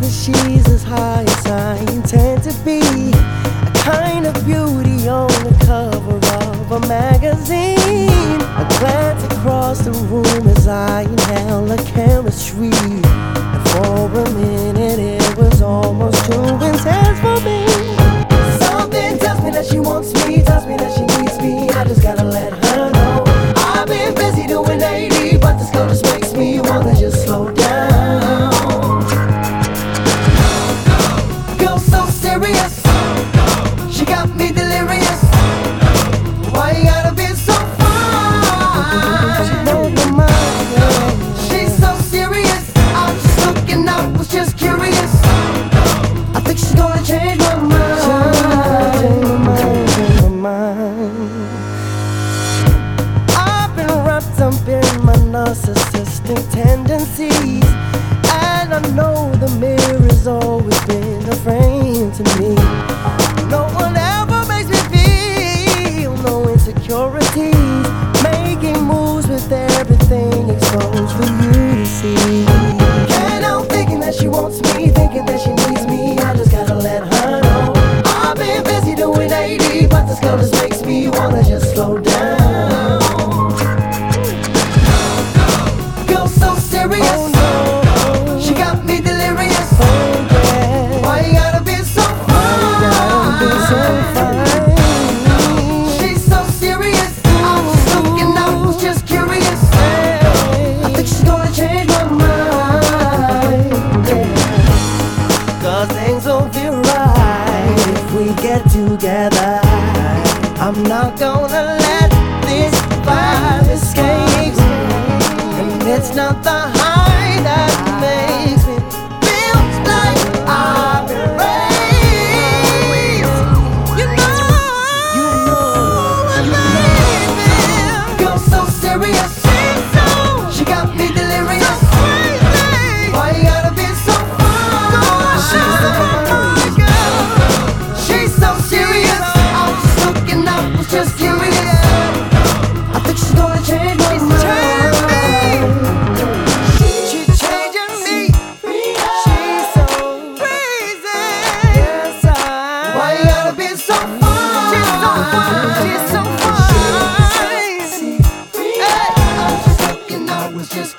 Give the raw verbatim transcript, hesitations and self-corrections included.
that she's as high as I intend to be. A kind of beauty on the cover of a magazine. A glance across the room as I inhale her chemistry. And for a minute it was almost too intense for me. Something tells me that she wants me, tells me that she needs me. I just gotta let her know. I've been busy doing eighty, but this girl just makes me wanna just slow down. Girl so serious, she got me delirious. Why you gotta be so fine? She knows my mind, yeah. She's so serious, I'm just looking, I was just curious. I think she's gonna change my mind. Change my mind, change my mind. I've been wrapped up in my narcissistic tendencies, and I know the mirror's always been a frame to me. No one ever makes me feel no insecurities, making moves with everything exposed for you to see. And I'm thinking that she wants me, thinking that she needs me. I just gotta let her know. I've been busy doing eighty, but this girl just makes me wanna just slow down. Girl so serious, oh, no. She got me delirious. Oh, yeah. Why you gotta be so fine? Be so fine. She's so serious, I was looking, I was just curious. I think she's gonna change my mind, yeah. Cause things will be right if we get together. I'm not gonna let this vibe escape me. And it's not the high that makes me feel like I've been raised. You know, you know, baby. Girl so serious, she got me delirious. Why you gotta be so fine? She's so serious, I was just looking, I was just curious. I think she's gonna change my mind. She's changing me. She's so crazy. Yes, I. Why you gotta be so fine? She's so fine. She's so fine. Hey, I was just looking, I was just